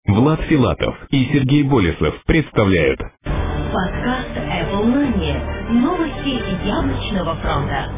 Влад Филатов и Сергей Болесов представляют подкаст Apple Money. Новости яблочного фронта.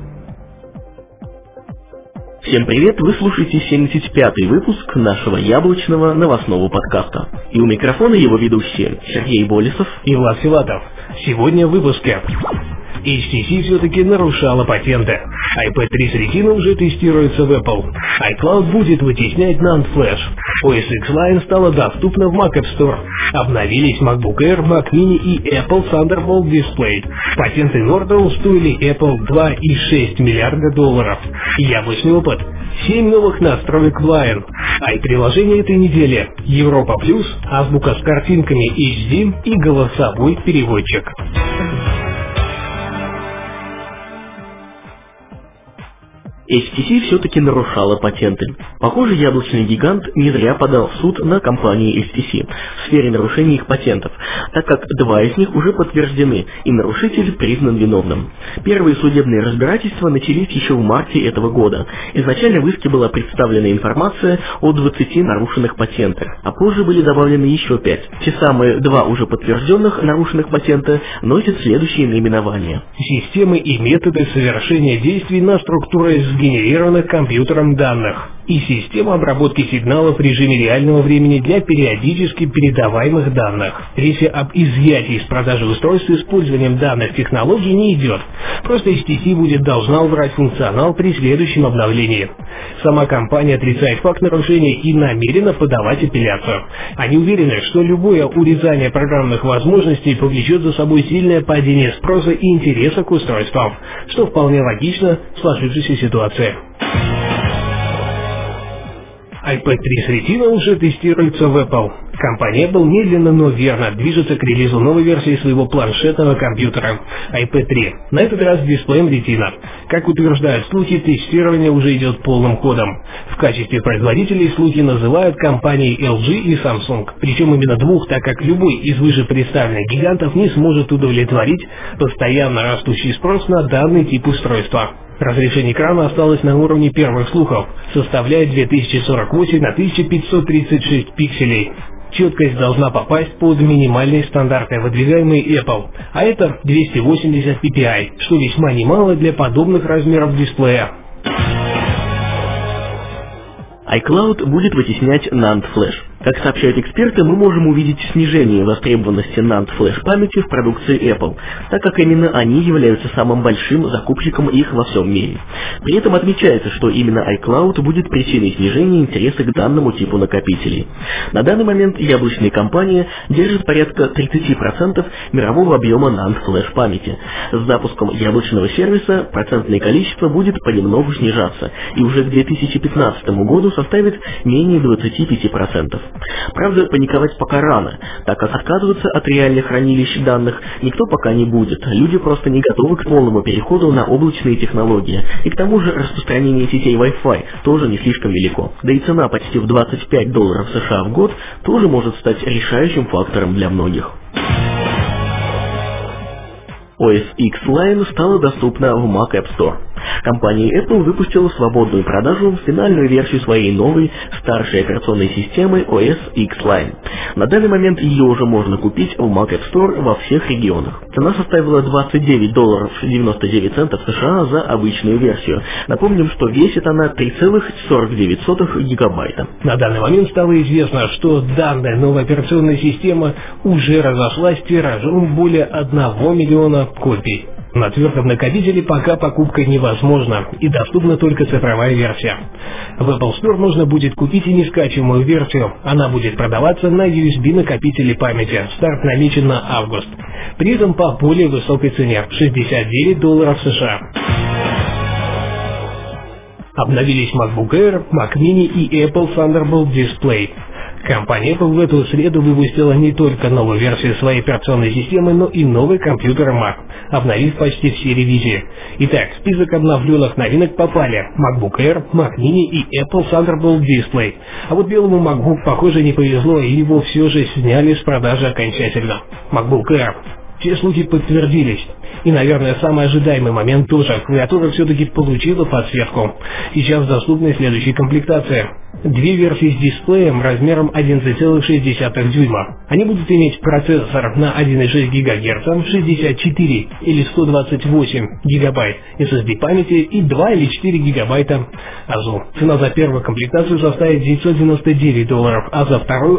Всем привет, вы слушаете 75-й выпуск нашего яблочного новостного подкаста. И у микрофона его ведущие Сергей Болесов и Влад Филатов. Сегодня в выпуске. HTC все-таки нарушала патенты. iPad 3 с Retina уже тестируется в Apple. iCloud будет вытеснять NAND Flash. OS X Line стала доступна в Mac App Store. Обновились MacBook Air, Mac Mini и Apple Thunderbolt Display. Патенты Nortel стоили Apple $2,6 миллиарда. Яблочный опыт. 7 новых настроек в Lion. Приложение этой недели. Европа Плюс, азбука с картинками HD и голосовой переводчик. HTC все-таки нарушала патенты. Похоже, яблочный гигант не зря подал в суд на компанию HTC в сфере нарушения их патентов, так как 2 из них уже подтверждены, и нарушитель признан виновным. Первые судебные разбирательства начались еще в марте этого года. Изначально в иске была представлена информация о 20 нарушенных патентах, а позже были добавлены еще 5. Те самые 2 уже подтвержденных нарушенных патента носят следующие наименования. Системы и методы совершения действий на структуры сгенерированных компьютером данных и система обработки сигналов в режиме реального времени для периодически передаваемых данных. Речь об изъятии из продажи устройств с использованием данных технологий не идет. Просто HTC будет должна убрать функционал при следующем обновлении. Сама компания отрицает факт нарушения и намерена подавать апелляцию. Они уверены, что любое урезание программных возможностей повлечет за собой сильное падение спроса и интереса к устройствам, что вполне логично в сложившейся ситуации. iPad 3 с Retina уже тестируется в Apple. Компания Apple медленно, но верно движется к релизу новой версии своего планшетного компьютера iPad 3, на этот раз с дисплеем Retina. Как утверждают слухи, тестирование уже идет полным ходом. В качестве производителей слухи называют компании LG и Samsung, причем именно двух, так как любой из вышепредставленных гигантов не сможет удовлетворить постоянно растущий спрос на данный тип устройства. Разрешение экрана осталось на уровне первых слухов, составляет 2048 на 1536 пикселей. Четкость должна попасть под минимальные стандарты, выдвигаемые Apple, а это 280 ppi, что весьма немало для подобных размеров дисплея. iCloud будет вытеснять NAND Flash. Как сообщают эксперты, мы можем увидеть снижение востребованности NAND Flash памяти в продукции Apple, так как именно они являются самым большим закупщиком их во всем мире. При этом отмечается, что именно iCloud будет причиной снижения интереса к данному типу накопителей. На данный момент яблочная компания держит порядка 30% мирового объема NAND Flash памяти. С запуском яблочного сервиса процентное количество будет понемногу снижаться, и уже к 2015 году составит менее 25%. Правда, паниковать пока рано, так как отказываться от реальных хранилищ данных никто пока не будет. Люди просто не готовы к полному переходу на облачные технологии. И к тому же распространение сетей Wi-Fi тоже не слишком велико. Да и цена почти в $25 США в год тоже может стать решающим фактором для многих. OS X Line стала доступна в Mac App Store. Компания Apple выпустила в свободную продажу финальную версию своей новой, старшей операционной системы OS X Line. На данный момент ее уже можно купить в Mac App Store во всех регионах. Цена составила $29.99 США за обычную версию. Напомним, что весит она 3,49 гигабайта. На данный момент стало известно, что данная новая операционная система уже разошлась тиражом более 1 миллиона копий. На твердом накопителе пока покупка невозможна и доступна только цифровая версия. В Apple Store можно будет купить и нескачиваемую версию. Она будет продаваться на USB накопителе памяти. Старт намечен на август. При этом по более высокой цене – $69 США. Обновились MacBook Air, Mac Mini и Apple Thunderbolt Display. Компания Apple в эту среду выпустила не только новую версию своей операционной системы, но и новый компьютер Mac, обновив почти все ревизии. Итак, в список обновленных новинок попали MacBook Air, Mac Mini и Apple Thunderbolt Display. А вот белому MacBook, похоже, не повезло, и его все же сняли с продажи окончательно. MacBook Air. Все слухи подтвердились. И, наверное, самый ожидаемый момент тоже. Клавиатура все-таки получила подсветку. Сейчас доступны следующие комплектации. две версии с дисплеем размером 11,6 дюйма. Они будут иметь процессор на 1,6 ГГц, 64 или 128 ГБ SSD памяти и 2 или 4 ГБ АЗУ. Цена за первую комплектацию составит $999, а за вторую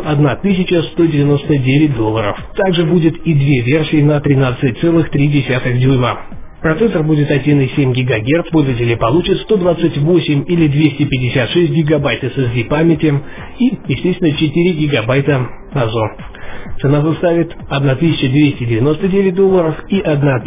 $1199. Также будет и две версии на 13,3 дюйма. Процессор будет 1,7 ГГц, пользователи получат 128 или 256 ГБ SSD памяти и, естественно, 4 ГБ АЗУ. Цена составит $1299 и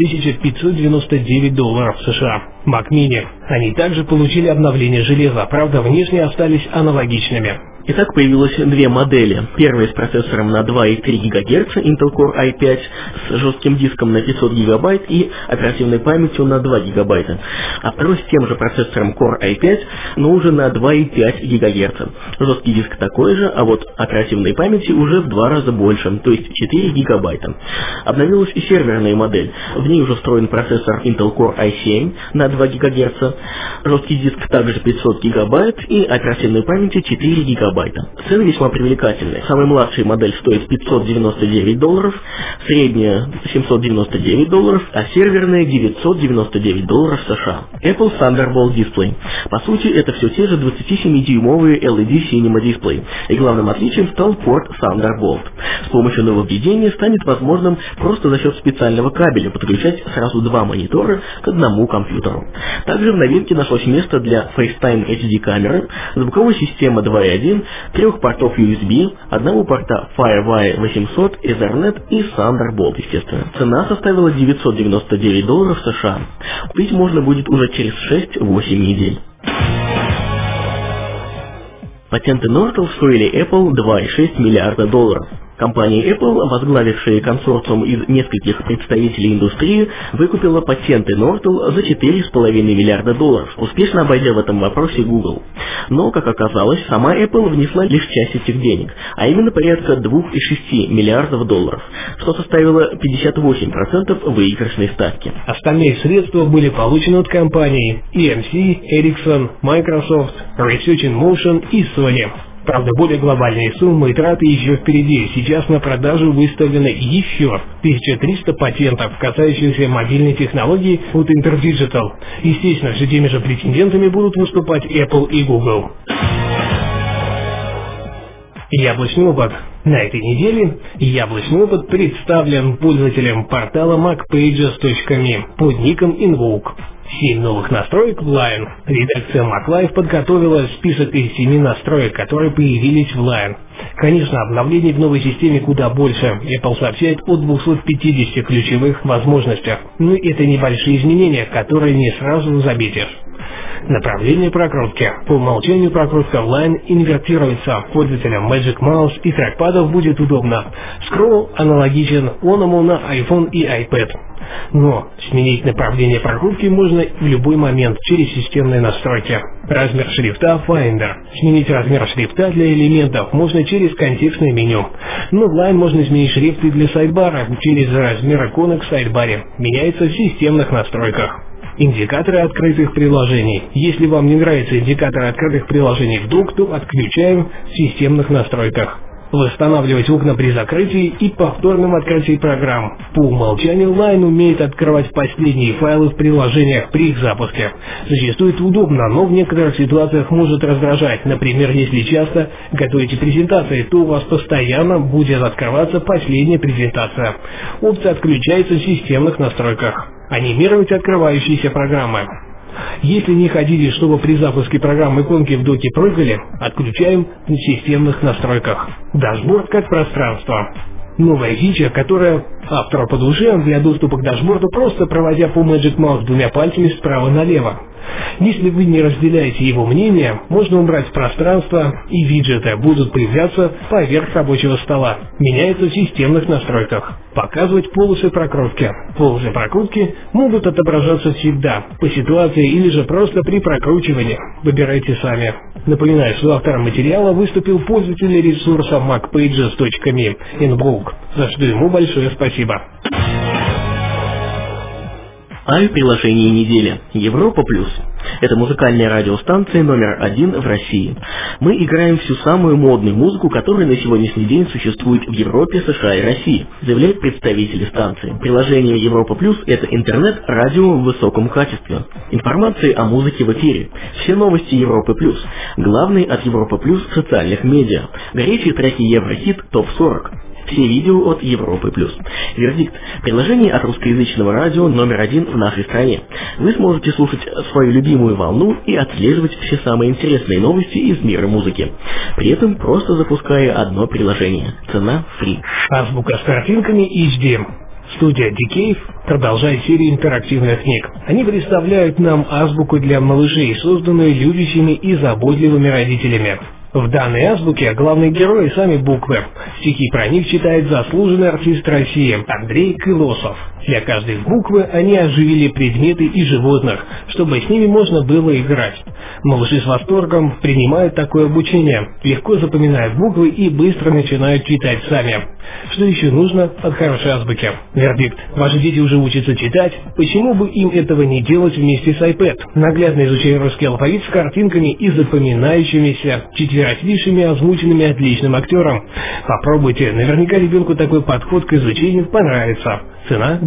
$1599 США. Mac Mini. Они также получили обновление железа, правда, внешне остались аналогичными. Итак, появилось две модели. Первая с процессором на 2,3 ГГц Intel Core i5 с жестким диском на 500 ГБ и оперативной памятью на 2 ГБ. А второй с тем же процессором Core i5, но уже на 2,5 ГГц. Жесткий диск такой же, а вот оперативной памяти уже в 2 раза больше, то есть 4 ГБ. Обновилась и серверная модель. В ней уже встроен процессор Intel Core i7 на 2 ГГц, жесткий диск также 500 ГБ и оперативной памяти 4 ГБ. Цены весьма привлекательные. Самая младшая модель стоит $599, средняя $799, а серверная $999 США. Apple Thunderbolt Display. По сути, это все те же 27-дюймовые LED Cinema дисплей. И главным отличием стал порт Thunderbolt. С помощью нововведения станет возможным просто за счет специального кабеля подключать сразу два монитора к одному компьютеру. Также в новинке нашлось место для FaceTime HD камеры, звуковой системы 2.1, 3 портов USB, одного порта FireWire 800, Ethernet и Thunderbolt, естественно. Цена составила $999 США. Купить можно будет уже через 6-8 недель. Патенты Nortel стоили Apple $2,6 миллиарда. Компания Apple, возглавившая консорциум из нескольких представителей индустрии, выкупила патенты Nortel за $4,5 миллиарда, успешно обойдя в этом вопросе Google. Но, как оказалось, сама Apple внесла лишь часть этих денег, а именно порядка $2,6 миллиардов, что составило 58% выигрышной ставки. Остальные средства были получены от компаний EMC, Ericsson, Microsoft, Research in Motion и Sony. Правда, более глобальные суммы и траты еще впереди. Сейчас на продажу выставлено еще 1300 патентов, касающихся мобильной технологии от InterDigital. Естественно, все теми же претендентами будут выступать Apple и Google. Яблочный опыт. На этой неделе яблочный опыт представлен пользователям портала MacPages.me под ником Invoke. 7 новых настроек в Lion. Редакция MacLife подготовила список из 7 настроек, которые появились в Lion. Конечно, обновлений в новой системе куда больше. Apple сообщает о 250 ключевых возможностях. Но это небольшие изменения, которые не сразу заметишь. Направление прокрутки. По умолчанию прокрутка в Line инвертируется. Пользователям Magic Mouse и трекпадов будет удобно. Скролл аналогичен оному на iPhone и iPad. Но сменить направление прокрутки можно в любой момент через системные настройки. Размер шрифта Finder. Сменить размер шрифта для элементов можно через контекстное меню. Но в Line можно изменить шрифты для сайдбара через размер иконок в сайдбаре. Меняется в системных настройках. Индикаторы открытых приложений. Если вам не нравятся индикаторы открытых приложений в Dock, то отключаем в системных настройках. Восстанавливать окна при закрытии и повторном открытии программ. По умолчанию Line умеет открывать последние файлы в приложениях при их запуске. Зачастую это удобно, но в некоторых ситуациях может раздражать. Например, если часто готовите презентации, то у вас постоянно будет открываться последняя презентация. Опция отключается в системных настройках. Анимировать открывающиеся программы. Если не хотите, чтобы при запуске программы иконки в доке прыгали, отключаем в системных настройках. Дашборд как пространство. Новая фича, которая автору по душе, для доступа к дашборду, просто проводя по Magic Mouse двумя пальцами справа налево. Если вы не разделяете его мнение, можно убрать пространство, и виджеты будут появляться поверх рабочего стола. Меняется в системных настройках. Показывать полосы прокрутки. Полосы прокрутки могут отображаться всегда, по ситуации или же просто при прокручивании. Выбирайте сами. Напоминаю, что автором материала выступил пользователь ресурса MacPages.me Invoke, за что ему большое спасибо. Приложение недели. Европа Плюс. Это музыкальная радиостанция номер 1 в России. Мы играем всю самую модную музыку, которая на сегодняшний день существует в Европе, США и России, заявляют представители станции. Приложение Европа Плюс – это интернет-радио в высоком качестве. Информация о музыке в эфире. Все новости Европы Плюс. Главные от Европа Плюс в социальных медиа. Горячие треки Еврохит ТОП-40. Все видео от Европы Плюс. Вердикт. Приложение от русскоязычного радио номер 1 в нашей стране. Вы сможете слушать свою любимую волну и отслеживать все самые интересные новости из мира музыки. При этом просто запуская одно приложение. Цена фри. Азбука с картинками HD. Студия Decave продолжает серию интерактивных книг. Они представляют нам азбуку для малышей, созданную любящими и заботливыми родителями. В данной азбуке главные герои сами буквы. Стихи про них читает заслуженный артист России Андрей Кылосов. Для каждой буквы они оживили предметы и животных, чтобы с ними можно было играть. Малыши с восторгом принимают такое обучение, легко запоминают буквы и быстро начинают читать сами. Что еще нужно от хорошей азбуки? Вердикт. Ваши дети уже учатся читать, почему бы им этого не делать вместе с iPad? Наглядно изучая русский алфавит с картинками и запоминающимися четверостишими, озвученными отличным актером. Попробуйте, наверняка ребенку такой подход к изучению понравится. Цена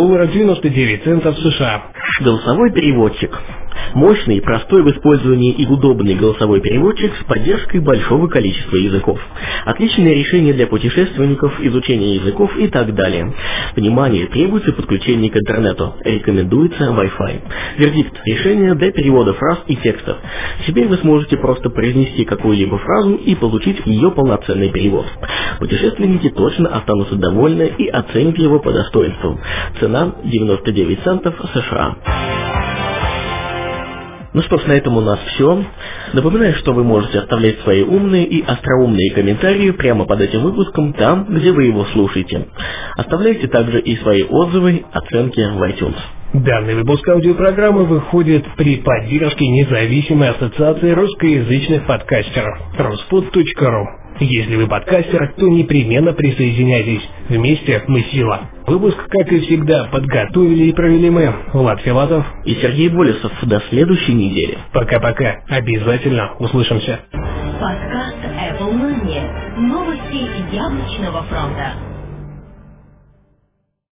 $2.99 США. Голосовой переводчик. Мощный, простой в использовании и удобный голосовой переводчик с поддержкой большого количества языков. Отличное решение для путешественников, изучения языков и так далее. Внимание, требуется подключение к интернету. Рекомендуется Wi-Fi. Вердикт. Решение для перевода фраз и текстов. Теперь вы сможете просто произнести какую-либо фразу и получить ее полноценный перевод. Путешественники точно останутся довольны и оценят его по достоинству. Цена 99 центов США. Ну что ж, на этом у нас все. Напоминаю, что вы можете оставлять свои умные и остроумные комментарии прямо под этим выпуском, там, где вы его слушаете. Оставляйте также и свои отзывы, оценки в iTunes. Данный выпуск аудиопрограммы выходит при поддержке независимой ассоциации русскоязычных подкастеров ruspod.ru. Если вы подкастер, то непременно присоединяйтесь. Вместе мы сила. Выпуск, как и всегда, подготовили и провели мы, Влад Филатов и Сергей Болесов. До следующей недели. Пока-пока. Обязательно услышимся. Подкаст Apple Money. Новости яблочного фронта.